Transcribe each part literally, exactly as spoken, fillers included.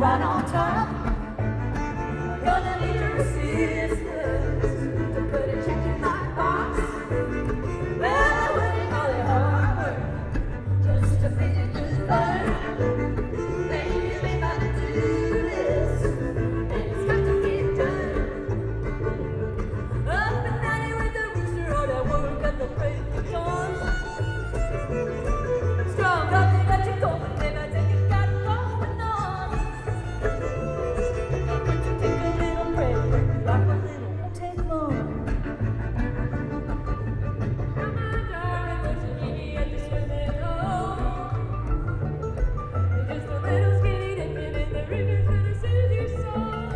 right on time. Gonna need your assistance to put a check in my box. Well, I wouldn't call it hard work, just a bit good fun. Baby, we got to do this, and it's got to get done. Up and down here with the rooster, all that work at the break of dawn. Strong coffee got you going, babe, I think you got going on. Could you take a little break, rock a little, won't take long. Come on, darling, won't you meet me at the swimming hole? Just a little skinny dipping in the river's gonna soothe your soul.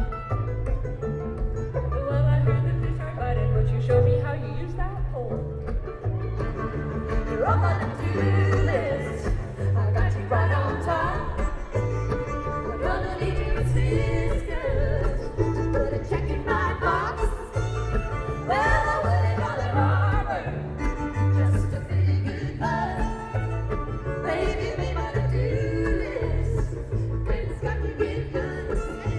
Well, I heard the fish are biting, but you show me how you use that pole. You're on my to-do list. I got you right on top. I'm gonna need your assistance to put a check in my box. Well, I wouldn't call it hard work, just a pretty good fun. Baby, we gotta do this, and it's got to get done.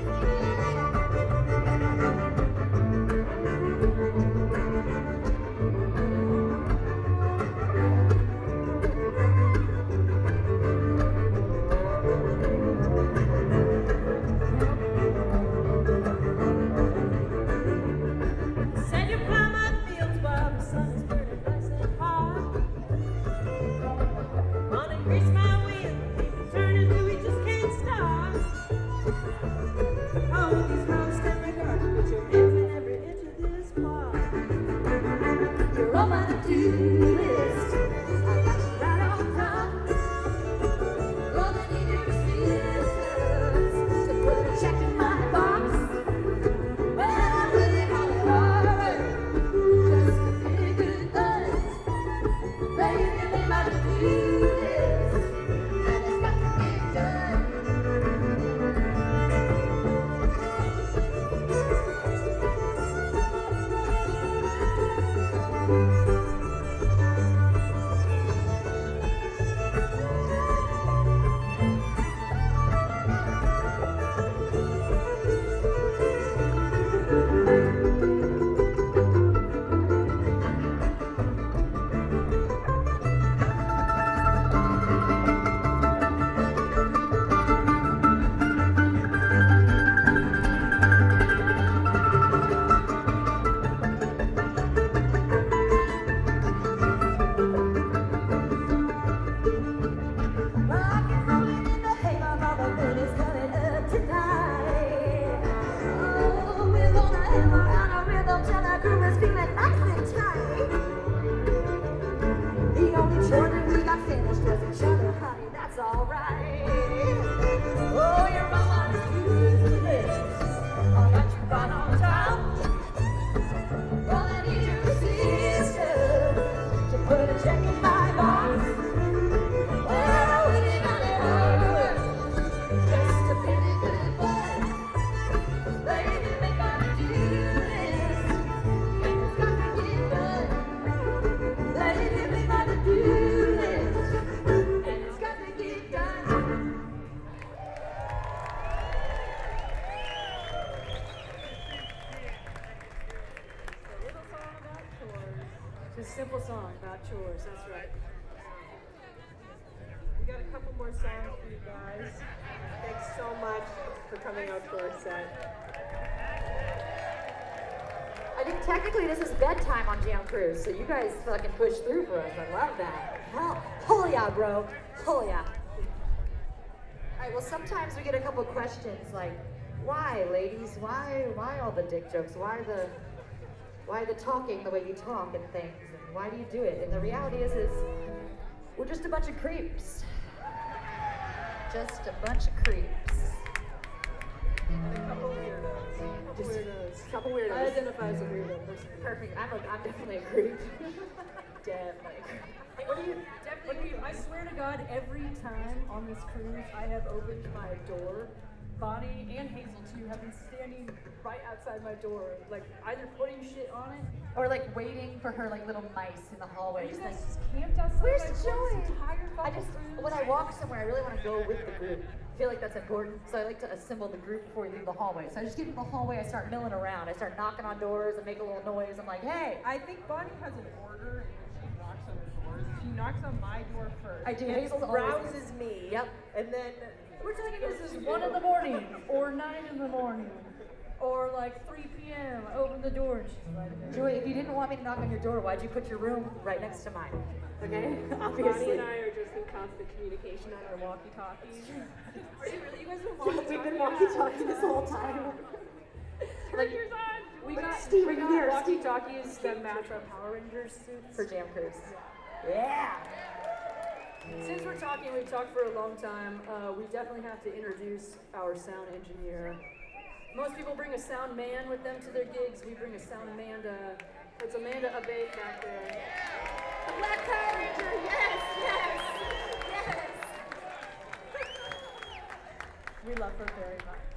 Said you plow my fields while the sun is burning nice and hot. Wanna grease my wheel, keep it turning till we just can't stop. Oh, with these rounds in my garden, put your hands in every inch of this plot. You're on my to-do list. I got you right on top. Gonna need your assistance to put a check in my box. Well, I wouldn't call it hard work, just a pretty good fun. Baby, we might do this, and it's got to get done. Rockin' rolling in the hay, my mama moon is coming up tonight. Oh, we're gonna hammer out a rhythm till our groove is feeling nice and tight. The only chore that we got finished was each other, honey, that's alright. Oh, you're on my to-do list. I got you right on top. Gonna need your assistance to put a check in my box. Well, I wouldn't call it hard work, just a pretty good fun. Baby, we gotta do this, and it's got to get done. Baby, we gotta do this, and it's got to get done. A little song about chores. Just a simple song about chores, that's right. We got a couple more songs for you guys. Thanks so much for coming out to our set. I think technically this is bedtime on Jam Cruise, so you guys fucking push through for us. I love that. Hell, hell yeah, bro. Hell yeah. All right, well, sometimes we get a couple questions like, why, ladies? Why, why all the dick jokes? Why the, why the talking the way you talk and things? And why do you do it? And the reality is, is we're just a bunch of creeps. Just a bunch of creeps. A couple weirdos. Couple Just- weirdos. Couple I weirdos. identify as a weirdo person. Perfect. I'm, a, I'm definitely a creep. Definitely a creep. What do you? What do you? I swear to God, every time on this cruise, I have opened my door Bonnie and Hazel too have been standing right outside my door, like either putting shit on it. Or like waiting for her like little mice in the hallway. You Just guys like, just camped outside where's my door Joey? this entire I fucking just, cruise. when I walk somewhere, I really want to go with the group. I feel like that's important, so I like to assemble the group before we leave the hallway. So I just get in the hallway, I start milling around, I start knocking on doors and make a little noise. I'm like, hey, I think Bonnie has an order and she knocks on the doors. She knocks on my door first. I do. And Hazel's always- rouses me. Yep. And then We're talking this is one in the morning, or nine in the morning, or like three p.m. I open the door and she's right there. Joey, if you didn't want me to knock on your door, why'd you put your room right next to mine? Okay, Bonnie obviously. and I are just in constant communication on our walkie-talkies. Are you really? You guys been walking? We've been walkie-talking this whole time. Turn yours on! We got, Steven, we got here, walkie-talkies that match our Power Rangers suits. For Jam Cruise. Yeah. Since we're talking, we've talked for a long time, uh, we definitely have to introduce our sound engineer. Most people bring a sound man with them to their gigs. We bring a sound Amanda. It's Amanda Abate back there. The Black Power Ranger, yes, yes, yes. We love her very much.